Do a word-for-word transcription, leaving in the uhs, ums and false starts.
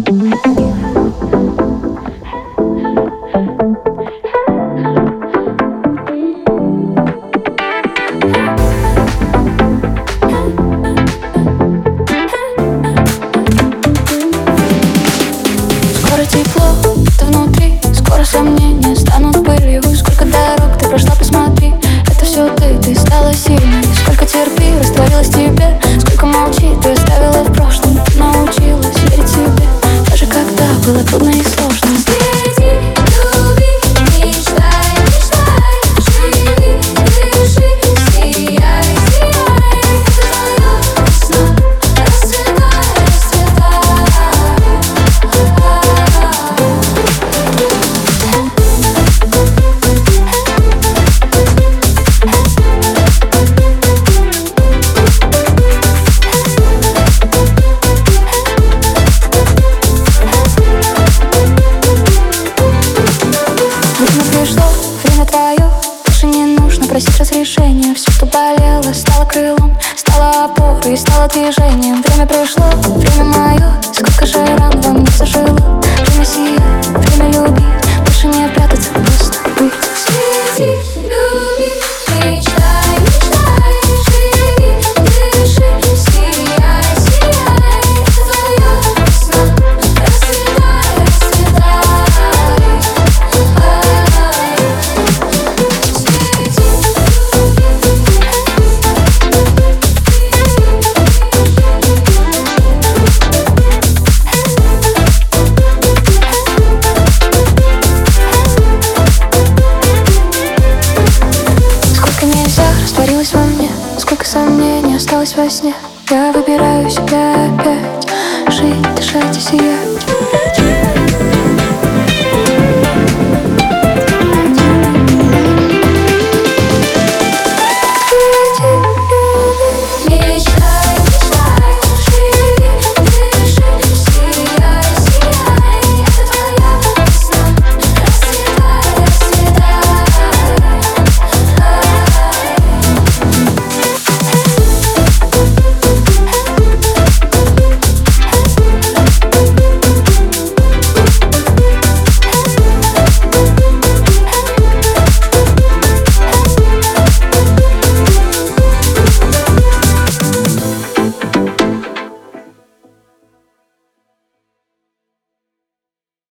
Скоро тепло, ты внутри, скоро сомнения станут пылью. Сколько дорог ты прошла, посмотри. Это все ты, ты стала сильной. Сколько терпи, растворилась в тебе. Сколько молчи, ты оставила в прошлом. Ты научилась верить себе, даже когда было трудно и сложно. Среди любви мечтай, мечтай, живи, дыши, сияй, сияй. Это твоя весна, расцветай, расцветай. Пришло время твое, больше не нужно просить разрешения. Все, что болело, стало крылом, стало опорой, стало движением. Время пришло, время мое, сколько же ран во мне зажило. Время сиять, время любить, больше не прятаться, просто быть. Среди любви мечтай, мечтай, живи, дыши, сияй, сияй. Это твоя весна, расцветай, расцветай. Сколько нельзя растворилось во мне, сколько сомнений осталось во сне.